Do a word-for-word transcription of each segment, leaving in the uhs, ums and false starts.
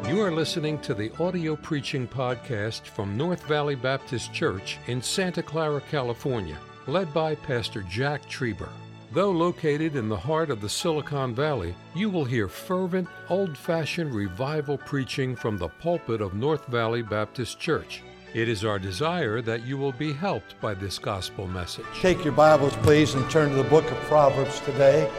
You are listening to the audio preaching podcast from North Valley Baptist Church in Santa Clara, California, led by Pastor Jack Trieber. Though located in the heart of the Silicon Valley, you will hear fervent, old-fashioned revival preaching from the pulpit of North Valley Baptist Church. It is our desire that you will be helped by this gospel message. Take your Bibles, please, and turn to the book of Proverbs today.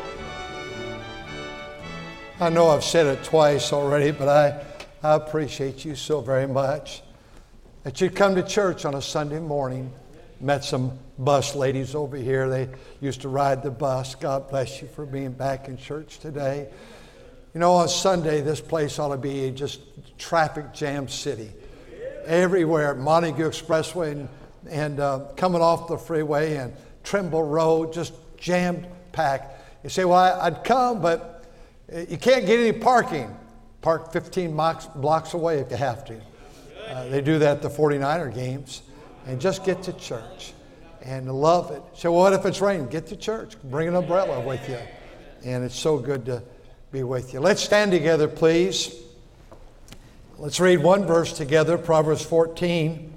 I know I've said it twice already, but I, I appreciate you so very much that you come to church on a Sunday morning. Met some bus ladies over here. They used to ride the bus. God bless you for being back in church today. You know, on Sunday, this place ought to be just traffic jam city. Everywhere, Montague Expressway and, and uh, coming off the freeway and Trimble Road, just jammed packed. You say, well, I, I'd come, but you can't get any parking. Park fifteen blocks, blocks away if you have to. Uh, they do that at the forty-niner games. And just get to church and love it. So what if it's raining? Get to church. Bring an umbrella with you. And it's so good to be with you. Let's stand together, please. Let's read one verse together, Proverbs fourteen.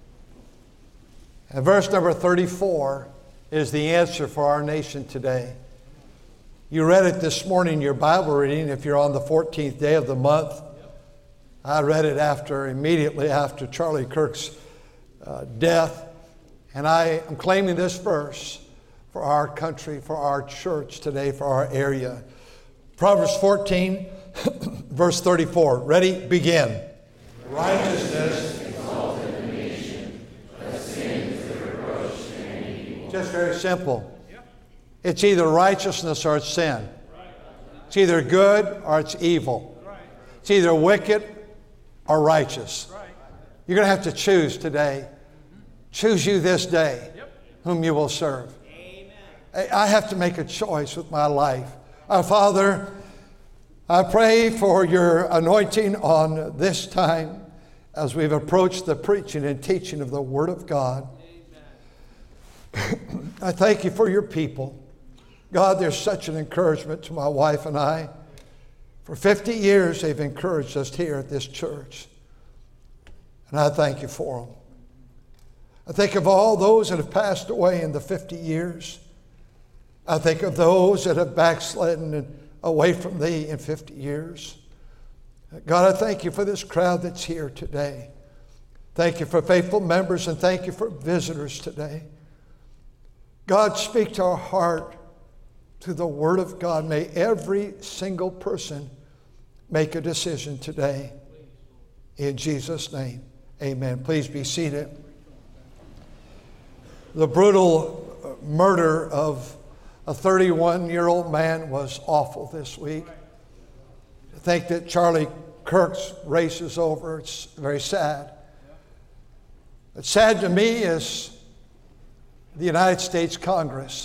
And verse number thirty-four is the answer for our nation today. You read it this morning in your Bible reading if you're on the fourteenth day of the month. I read it after, immediately after Charlie Kirk's uh, death. And I am claiming this verse for our country, for our church today, for our area. Proverbs fourteen, verse thirty-four. Ready? Begin. Righteousness exalted the nation, but sin is the reproach to any people. Just very simple. It's either righteousness or it's sin. It's either good or it's evil. It's either wicked or righteous. You're going to have to choose today. Choose you this day whom you will serve. I have to make a choice with my life. Our Father, I pray for your anointing on this time as we've approached the preaching and teaching of the Word of God. I thank you for your people. God, there's such an encouragement to my wife and I. For fifty years, they've encouraged us here at this church. And I thank you for them. I think of all those that have passed away in the fifty years. I think of those that have backslidden and away from thee in fifty years. God, I thank you for this crowd that's here today. Thank you for faithful members and thank you for visitors today. God, speak to our heart through the Word of God. May every single person make a decision today. In Jesus' name, amen. Please be seated. The brutal murder of a thirty-one-year-old man was awful this week. To think that Charlie Kirk's race is over, it's very sad. What's sad to me is the United States Congress.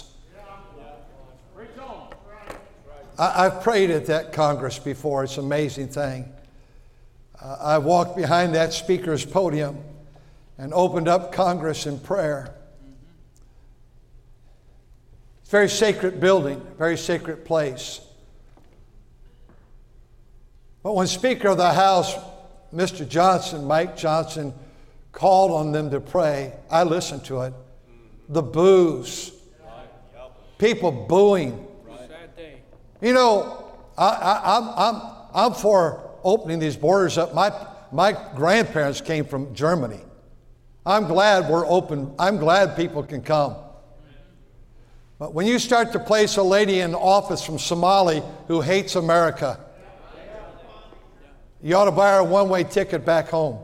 I, I've prayed at that Congress before. It's an amazing thing. Uh, I walked behind that speaker's podium and opened up Congress in prayer. It's a very sacred building, very sacred place. But when Speaker of the House, Mister Johnson, Mike Johnson, called on them to pray, I listened to it. The boos. People booing. You know, I, I, I'm, I'm, I'm for opening these borders up. My, my grandparents came from Germany. I'm glad we're open. I'm glad people can come. But when you start to place a lady in office from Somalia who hates America, you ought to buy her a one-way ticket back home.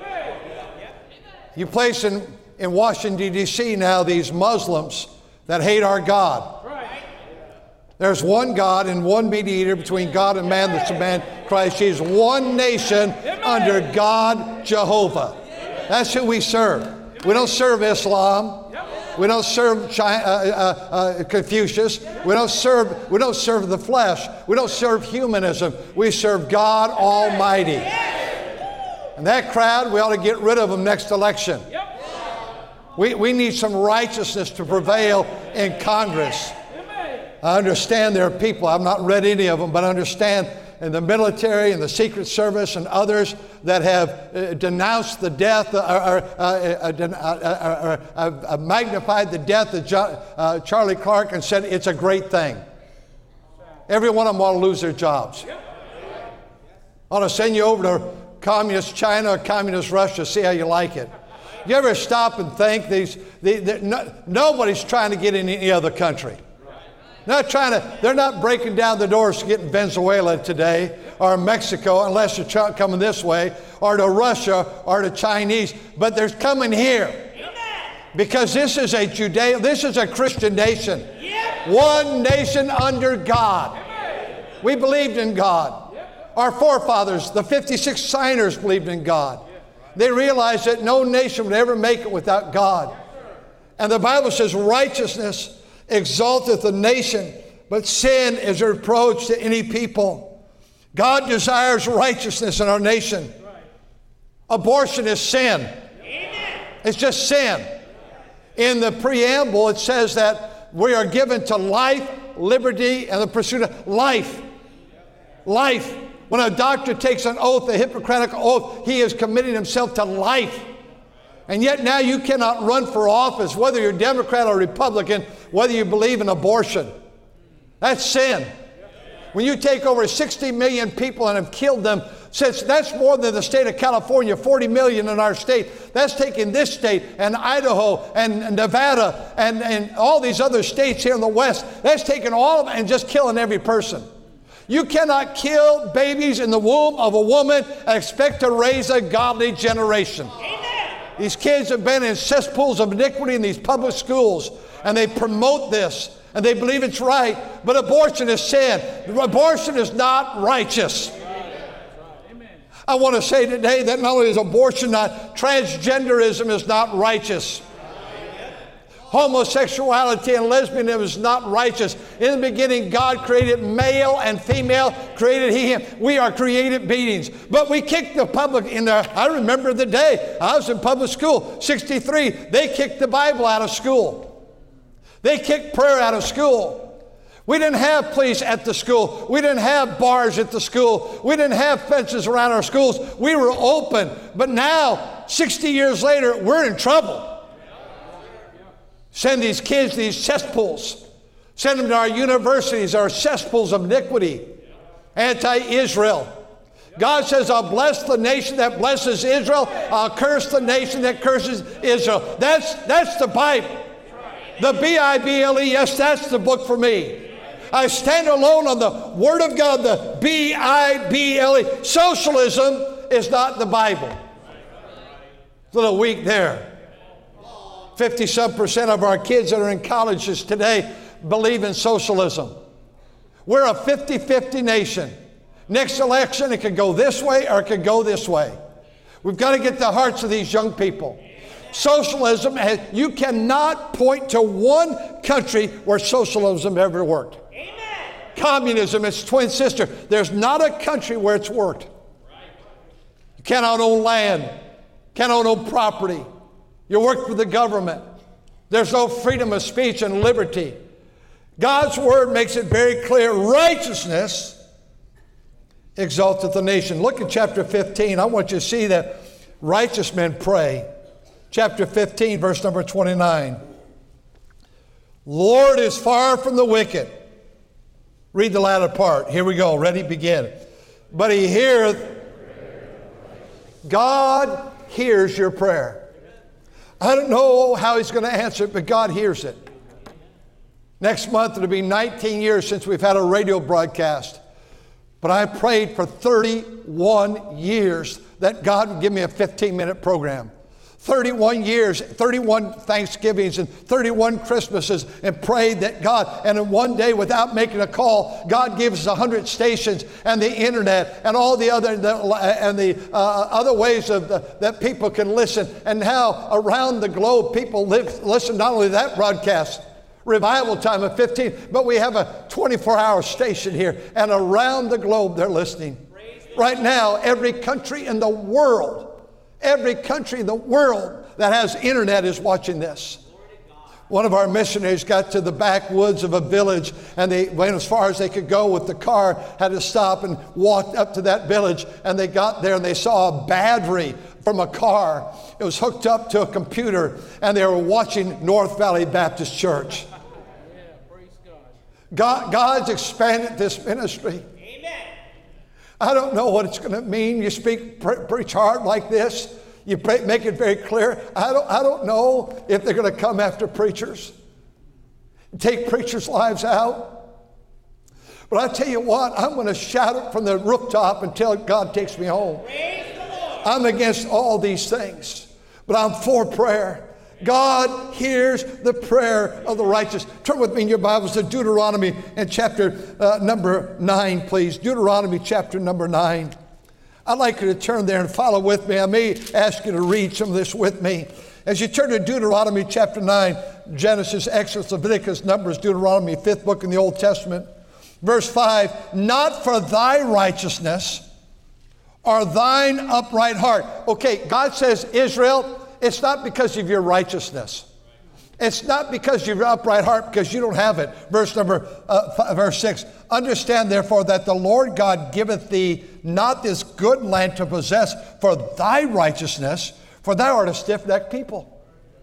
You place in, in Washington, D C now these Muslims that hate our God. There's one God and one mediator between God and man, that's the man Christ Jesus. One nation under God Jehovah. That's who we serve. We don't serve Islam. We don't serve China, uh, uh, uh, Confucius. We don't serve. We don't serve the flesh. We don't serve humanism. We serve God Almighty. And that crowd, we ought to get rid of them next election. We we need some righteousness to prevail in Congress. I understand there are people, I've not read any of them, but I understand and the military and the Secret Service and others that have uh, denounced the death or, or, uh, uh, uh, uh, magnified the death of jo- uh, Charlie Clark and said it's a great thing. Every one of them want to lose their jobs. I want to send you over to communist China or communist Russia, see how you like it. You ever stop and think these, the, the, no, nobody's trying to get in any other country. Not trying to, they're not breaking down the doors to get in Venezuela today or Mexico unless they're try, coming this way, or to Russia or to Chinese, but they're coming here. Because this is a Judeo, this is a Christian nation. One nation under God. We believed in God. Our forefathers, the fifty-six signers, believed in God. They realized that no nation would ever make it without God. And the Bible says righteousness exalteth a nation, but sin is a reproach to any people. God desires righteousness in our nation. Abortion is sin. It's just sin. In the preamble, it says that we are given to life, liberty, and the pursuit of life. Life. When a doctor takes an oath, a Hippocratic oath, he is committing himself to life. And yet now you cannot run for office, whether you're Democrat or Republican, whether you believe in abortion. That's sin. When you take over sixty million people and have killed them, since that's more than the state of California, forty million in our state. That's taking this state and Idaho and Nevada and, and all these other states here in the West. That's taking all of them and just killing every person. You cannot kill babies in the womb of a woman and expect to raise a godly generation. Amen. These kids have been in cesspools of iniquity in these public schools, and they promote this, and they believe it's right, but abortion is sin. Abortion is not righteous. I want to say today that not only is abortion not, transgenderism is not righteous. Homosexuality and lesbianism is not righteous. In the beginning, God created male and female, created he, him. We are created beings. But we kicked the public in there. I remember the day I was in public school, sixty-three. They kicked the Bible out of school. They kicked prayer out of school. We didn't have police at the school. We didn't have bars at the school. We didn't have fences around our schools. We were open. But now, sixty years later, we're in trouble. Send these kids to these cesspools. Send them to our universities, our cesspools of iniquity. Anti-Israel. God says, I'll bless the nation that blesses Israel. I'll curse the nation that curses Israel. That's, that's the Bible. The B I B L E, yes, that's the book for me. I stand alone on the Word of God, the B I B L E. Socialism is not the Bible. It's a little weak there. fifty-some percent of our kids that are in colleges today believe in socialism. We're a fifty-fifty nation. Next election, it could go this way or it could go this way. We've got to get the hearts of these young people. Socialism, has, you cannot point to one country where socialism ever worked. Amen. Communism, its twin sister. There's not a country where it's worked. You cannot own land, cannot own property. You work for the government. There's no freedom of speech and liberty. God's word makes it very clear. Righteousness exalteth the nation. Look at chapter fifteen. I want you to see that righteous men pray. Chapter fifteen, verse number twenty-nine. Lord is far from the wicked. Read the latter part. Here we go. Ready? Begin. But he heareth. God hears your prayer. I don't know how he's going to answer it, but God hears it. Next month, it'll be nineteen years since we've had a radio broadcast. But I prayed for thirty-one years that God would give me a fifteen-minute program. thirty-one years, thirty-one Thanksgivings and thirty-one Christmases, and prayed that God, and in one day without making a call, God gave us one hundred stations and the internet and all the other the, and the uh, other ways of the, that people can listen. And now around the globe, people live, listen not only to that broadcast, Revival Time of fifteen, but we have a twenty-four hour station here, and around the globe they're listening. Right now, every country in the world Every country in the world that has internet is watching this. One of our missionaries got to the backwoods of a village, and they went as far as they could go with the car, had to stop and walked up to that village, and they got there and they saw a battery from a car. It was hooked up to a computer, and they were watching North Valley Baptist Church. God, God's expanded this ministry. Amen. I don't know what it's going to mean. You speak, pre- preach hard like this. You pray, make it very clear. I don't, I don't know if they're going to come after preachers, take preachers' lives out. But I tell you what, I'm going to shout it from the rooftop until God takes me home. I'm against all these things, but I'm for prayer. God hears the prayer of the righteous. Turn with me in your Bibles to Deuteronomy and chapter uh, number nine, please. Deuteronomy chapter number nine. I'd like you to turn there and follow with me. I may ask you to read some of this with me. As you turn to Deuteronomy chapter nine, Genesis, Exodus, Leviticus, Numbers, Deuteronomy, fifth book in the Old Testament. Verse five, not for thy righteousness or thine upright heart. Okay, God says, Israel, it's not because of your righteousness. It's not because of your upright heart, because you don't have it. Verse number, uh, five, verse six. Understand therefore that the Lord God giveth thee not this good land to possess for thy righteousness, for thou art a stiff-necked people.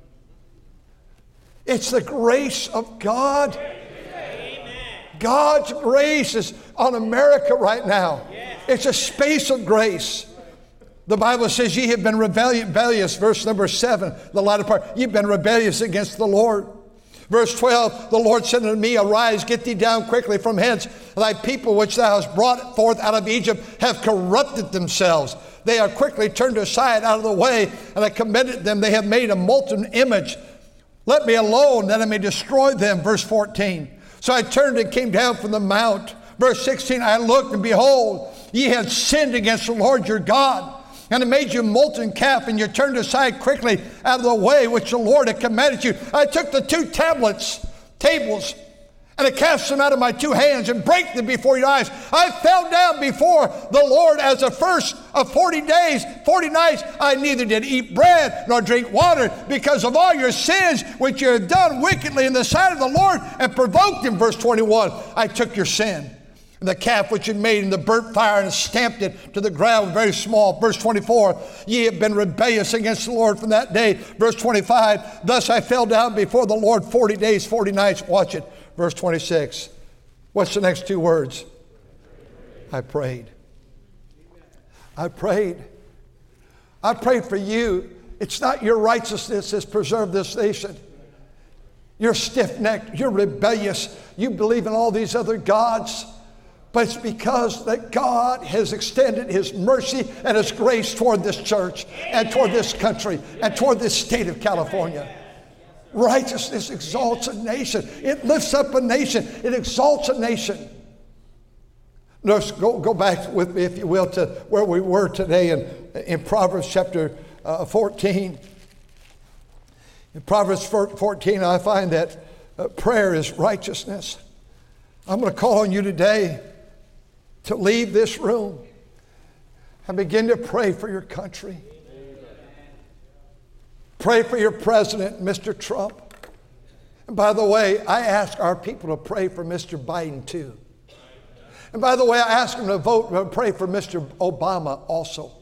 It's the grace of God. Amen. God's grace is on America right now. It's a space of grace. The Bible says, ye have been rebellious, verse number seven, the latter part. You've been rebellious against the Lord. Verse twelve, the Lord said unto me, arise, get thee down quickly from hence. Thy people which thou hast brought forth out of Egypt have corrupted themselves. They are quickly turned aside out of the way, and I commended them. They have made a molten image. Let me alone, that I may destroy them. Verse fourteen. So I turned and came down from the mount. Verse sixteen, I looked, and behold, ye had sinned against the Lord your God. And it made you a molten calf, and you turned aside quickly out of the way which the Lord had commanded you. I took the two tablets, tables, and I cast them out of my two hands and brake them before your eyes. I fell down before the Lord as the first of forty days, forty nights. I neither did eat bread nor drink water because of all your sins which you have done wickedly in the sight of the Lord and provoked him. Verse twenty-one, I took your sin, the calf which you made in the burnt fire, and stamped it to the ground very small. Verse twenty-four, ye have been rebellious against the Lord from that day. Verse twenty-five, thus I fell down before the Lord forty days, forty nights. Watch it. Verse twenty-six, what's the next two words? I prayed. I prayed. I prayed for you. It's not your righteousness that's preserved this nation. You're stiff-necked. You're rebellious. You believe in all these other gods. But it's because that God has extended his mercy and his grace toward this church and toward this country and toward this state of California. Righteousness exalts a nation. It lifts up a nation. It exalts a nation. Notice, go, go back with me, if you will, to where we were today in, in Proverbs chapter uh, fourteen. In Proverbs fourteen, I find that uh, prayer is righteousness. I'm going to call on you today to leave this room and begin to pray for your country. Pray for your president, Mister Trump. And by the way, I ask our people to pray for Mister Biden too. And by the way, I ask them to vote, to pray for Mister Obama also.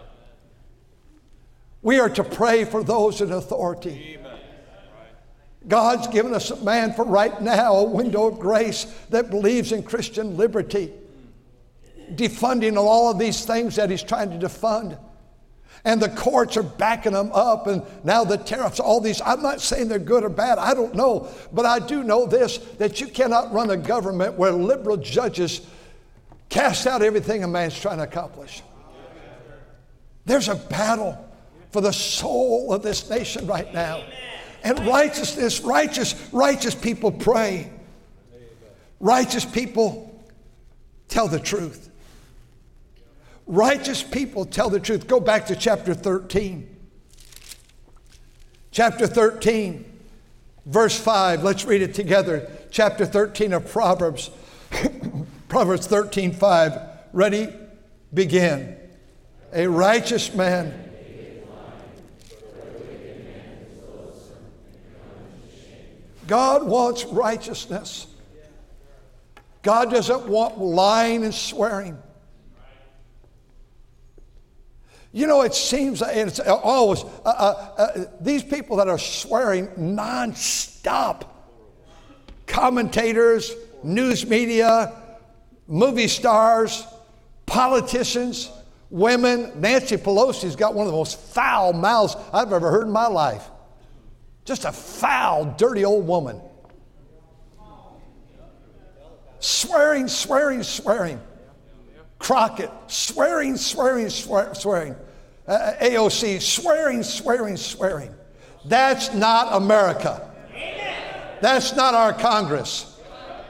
We are to pray for those in authority. God's given us a man for right now, a window of grace that believes in Christian liberty, defunding all of these things that he's trying to defund. And the courts are backing them up, and now the tariffs, all these. I'm not saying they're good or bad. I don't know. But I do know this, that you cannot run a government where liberal judges cast out everything a man's trying to accomplish. There's a battle for the soul of this nation right now. And righteousness, righteous, righteous people pray. Righteous people tell the truth. Righteous people tell the truth. Go back to chapter thirteen. Chapter thirteen, verse five. Let's read it together. Chapter thirteen of Proverbs. Proverbs thirteen, five. Ready? Begin. A righteous man. God wants righteousness. God doesn't want lying and swearing. You know, it seems it's always, uh, uh, uh, these people that are swearing nonstop, commentators, news media, movie stars, politicians, women. Nancy Pelosi's got one of the most foul mouths I've ever heard in my life. Just a foul, dirty old woman. Swearing, swearing, swearing. Crockett, swearing, swearing, swear, swearing. Uh, A O C, swearing, swearing, swearing. That's not America. That's not our Congress.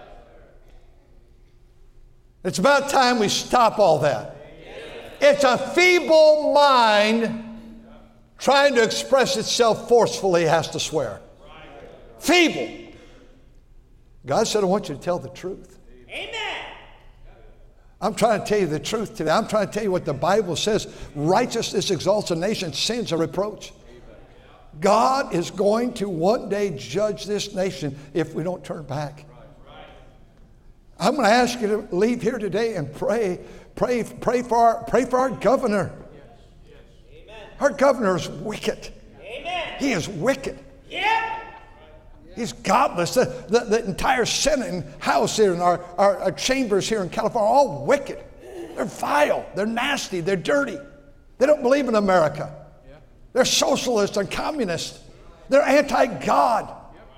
It's about time we stop all that. It's a feeble mind trying to express itself forcefully has to swear. Feeble. God said, I want you to tell the truth. Amen. I'm trying to tell you the truth today. I'm trying to tell you what the Bible says. Righteousness exalts a nation, sin's a reproach. God is going to one day judge this nation if we don't turn back. I'm going to ask you to leave here today and pray, pray, pray for our, pray for our governor. Our governor is wicked. He is wicked. He's godless. The, the, the entire Senate and House here and our, our, our chambers here in California are all wicked. They're vile. They're nasty. They're dirty. They don't believe in America. They're socialist and communist. They're anti-God.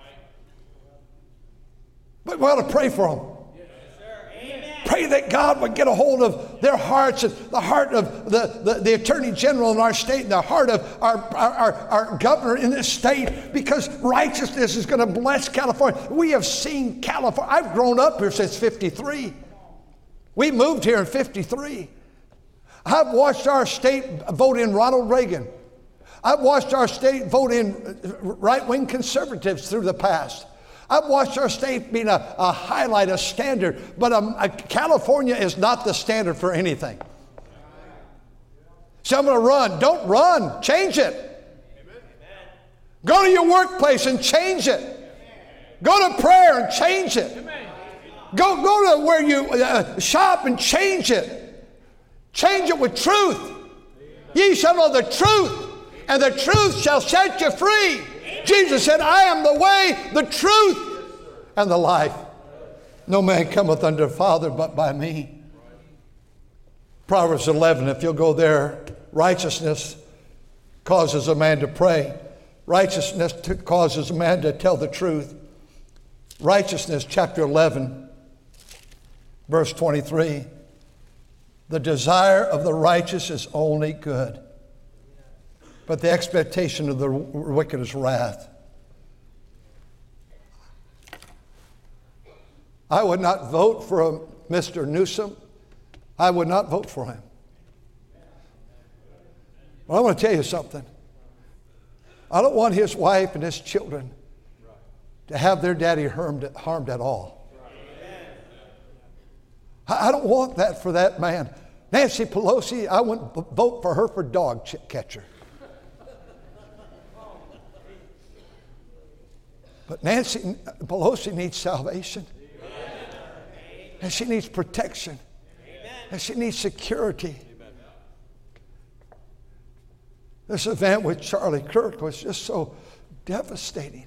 But we ought to pray for them. Pray that God would get a hold of their hearts and the heart of the, the, the Attorney General in our state and the heart of our, our, our, our governor in this state, because righteousness is going to bless California. We have seen California. I've grown up here since fifty-three. We moved here in fifty-three. I've watched our state vote in Ronald Reagan. I've watched our state vote in right-wing conservatives through the past. I've watched our state being a, a highlight, a standard, but um, a, California is not the standard for anything. So I'm going to run. Don't run. Change it. Amen. Go to your workplace and change it. Go to prayer and change it. Go, go to where you uh, shop and change it. Change it with truth. Ye shall know the truth, and the truth shall set you free. Jesus said, I am the way, the truth, and the life. No man cometh unto the Father but by me. Proverbs eleven, if you'll go there, righteousness causes a man to pray. Righteousness t- causes a man to tell the truth. Righteousness, chapter eleven, verse twenty-three. The desire of the righteous is only good, but the expectation of the wicked is wrath. I would not vote for a Mister Newsom. I would not vote for him. Well, I want to tell you something. I don't want his wife and his children to have their daddy harmed, harmed at all. I don't want that for that man. Nancy Pelosi, I wouldn't vote for her for dog catcher. But Nancy Pelosi needs salvation. And she needs protection. And she needs security. This event with Charlie Kirk was just so devastating.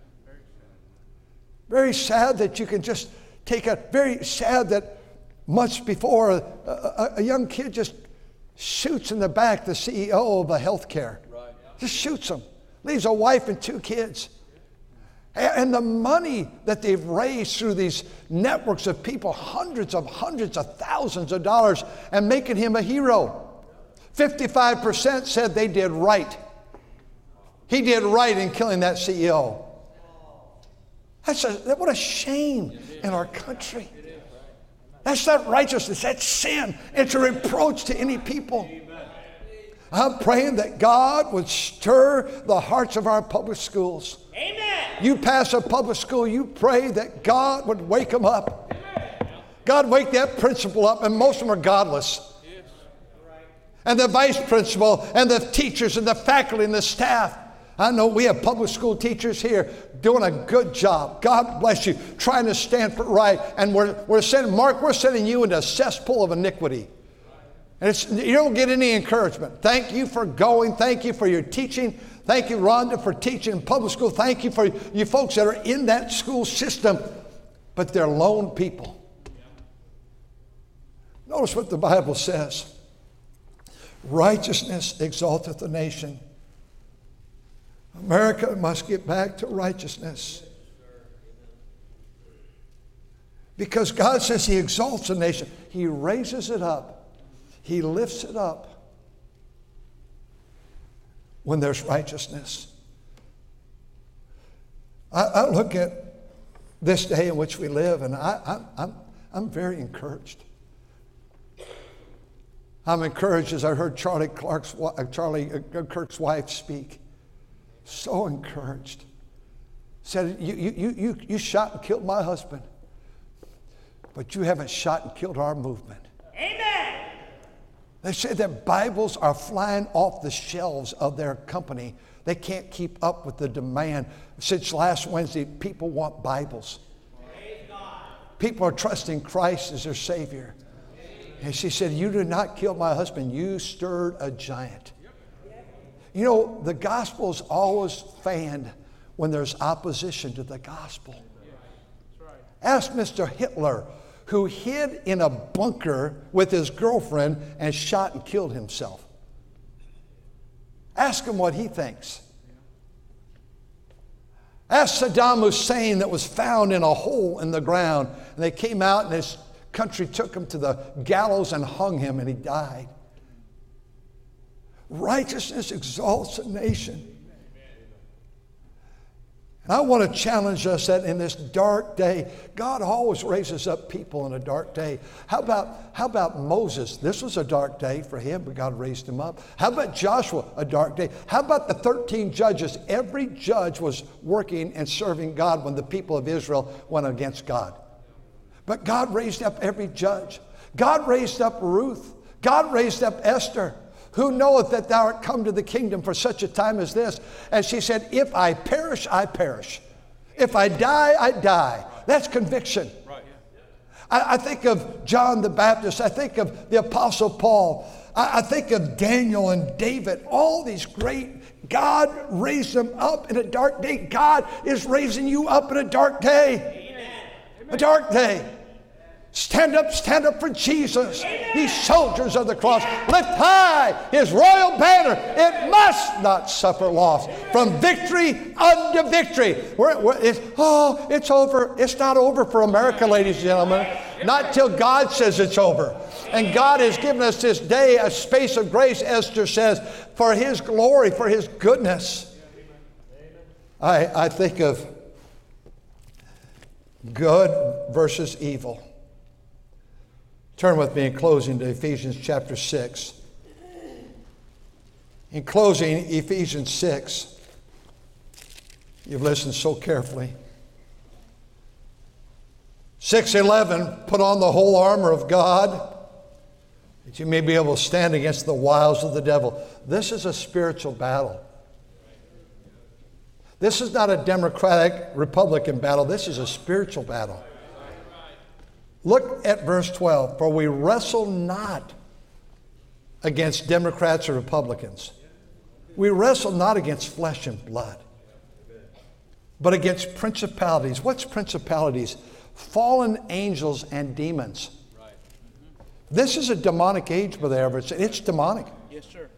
Very sad that you can just take a, very sad that months before a, a, a young kid just shoots in the back the C E O of a healthcare. Just shoots him. Leaves a wife and two kids. And the money that they've raised through these networks of people, hundreds of hundreds of thousands of dollars, and making him a hero. fifty-five percent said they did right. He did right in killing that C E O. That's a, what a shame in our country. That's not righteousness, that's sin. It's a reproach to any people. I'm praying that God would stir the hearts of our public schools. Amen. You pass a public school, you pray that God would wake them up. God wake that principal up, and most of them are godless. And the vice principal and the teachers and the faculty and the staff. I know we have public school teachers here doing a good job. God bless you, trying to stand for right. And we're, we're sending, Mark, we're sending you into a cesspool of iniquity. And it's, you don't get any encouragement. Thank you for going. Thank you for your teaching. Thank you, Rhonda, for teaching in public school. Thank you for you folks that are in that school system, but they're lone people. Notice what the Bible says. Righteousness exalteth the nation. America must get back to righteousness. Because God says He exalts a nation. He raises it up. He lifts it up when there's righteousness. I, I look at this day in which we live, and I, I, I'm, I'm very encouraged. I'm encouraged as I heard Charlie Clark's, Charlie Kirk's wife speak. So encouraged. Said, you, you, you, you shot and killed my husband, but you haven't shot and killed our movement. Amen. They said that Bibles are flying off the shelves of their company. They can't keep up with the demand. Since last Wednesday, people want Bibles. People are trusting Christ as their Savior. And she said, you did not kill my husband. You stirred a giant. You know, the gospel is always fanned when there's opposition to the gospel. Ask Mister Hitler, who hid in a bunker with his girlfriend and shot and killed himself. Ask him what he thinks. Ask Saddam Hussein, that was found in a hole in the ground, and they came out and his country took him to the gallows and hung him, and he died. Righteousness exalts a nation. And I want to challenge us that in this dark day, God always raises up people in a dark day. How about, how about Moses? This was a dark day for him, but God raised him up. How about Joshua? A dark day. How about the thirteen judges? Every judge was working and serving God when the people of Israel went against God. But God raised up every judge. God raised up Ruth. God raised up Esther. Who knoweth that thou art come to the kingdom for such a time as this? And she said, if I perish, I perish. If I die, I die. That's conviction. Right. I, I think of John the Baptist. I think of the Apostle Paul. I, I think of Daniel and David. All these great, God raised them up in a dark day. God is raising you up in a dark day. Amen. A dark day. Stand up, stand up for Jesus. Amen. Ye soldiers of the cross, lift high His royal banner. It must not suffer loss. From victory unto victory. We're, we're, it's, oh, it's over. It's not over for America, ladies and gentlemen. Not till God says it's over. And God has given us this day a space of grace, Esther says, for His glory, for His goodness. I, I think of good versus evil. Turn with me in closing to Ephesians chapter six. In closing, Ephesians six. You've listened so carefully. six eleven, put on the whole armor of God, that you may be able to stand against the wiles of the devil. This is a spiritual battle. This is not a Democratic Republican battle. This is a spiritual battle. Look at verse twelve. For we wrestle not against Democrats or Republicans. We wrestle not against flesh and blood, but against principalities. What's principalities? Fallen angels and demons. This is a demonic age, Brother Everett. It's demonic. Yes, sir.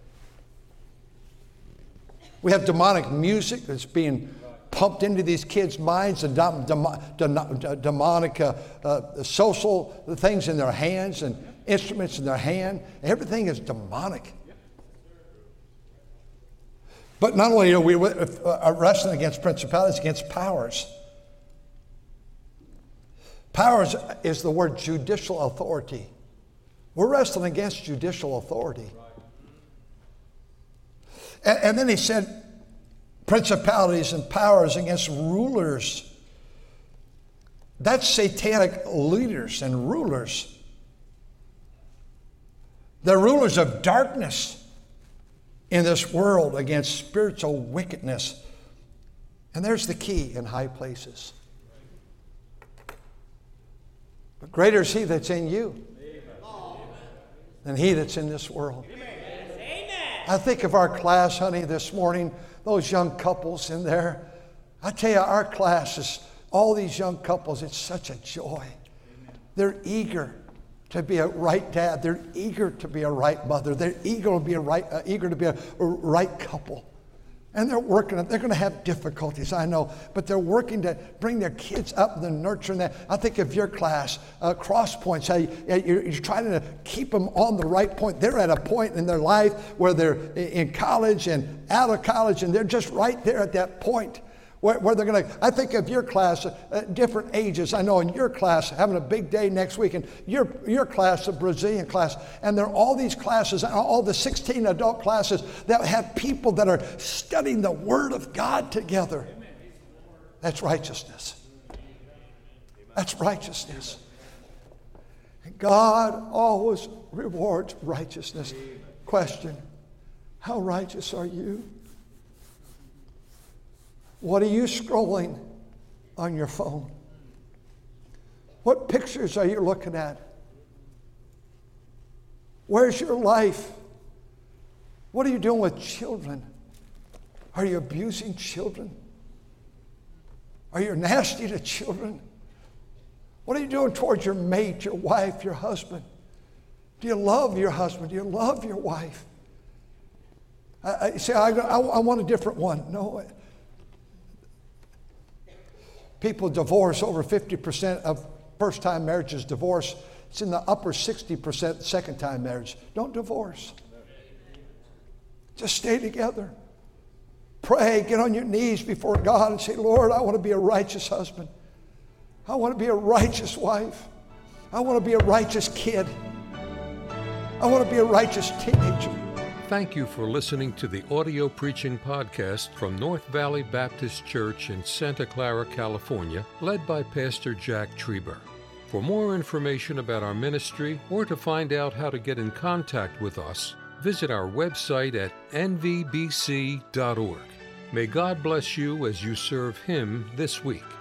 We have demonic music that's being pumped into these kids' minds, and dem- dem- demonic uh, uh, social things in their hands and instruments in their hand. Everything is demonic. But not only are we uh, wrestling against principalities, against powers. Powers is the word judicial authority. We're wrestling against judicial authority. And, and then he said, principalities and powers against rulers. That's satanic leaders and rulers. They're rulers of darkness. in this world against spiritual wickedness. And there's the key in high places. But greater is he that's in you than he that's in this world. I think of our class, honey, this morning, those young couples in there. I tell you, our class is, all these young couples, it's such a joy. They're eager to be a right dad. They're eager to be a right mother. They're eager to be a right, uh, eager to be a, a right couple. And they're working, they're going to have difficulties, I know, but they're working to bring their kids up and they're nurturing that. I think of your class, uh, Cross Points, how you, you're, you're trying to keep them on the right point. They're at a point in their life where they're in college and out of college, and they're just right there at that point where, where they're going to, I think of your class, uh, different ages. I know in your class, having a big day next week, and your, your class, the Brazilian class, and there are all these classes, all the sixteen adult classes that have people that are studying the Word of God together. That's righteousness. That's righteousness. And God always rewards righteousness. Question, how righteous are you? What are you scrolling on your phone? What pictures are you looking at? Where's your life? What are you doing with children? Are you abusing children? Are you nasty to children? What are you doing towards your mate, your wife, your husband? Do you love your husband? Do you love your wife? I, I say, I, I, I want a different one. No. People divorce, over fifty percent of first-time marriages divorce. It's in the upper sixty percent second-time marriage. Don't divorce. Just stay together. Pray, get on your knees before God and say, Lord, I want to be a righteous husband. I want to be a righteous wife. I want to be a righteous kid. I want to be a righteous teenager. Thank you for listening to the audio preaching podcast from North Valley Baptist Church in Santa Clara, California, led by Pastor Jack Trieber. For more information about our ministry or to find out how to get in contact with us, visit our website at n v b c dot org. May God bless you as you serve Him this week.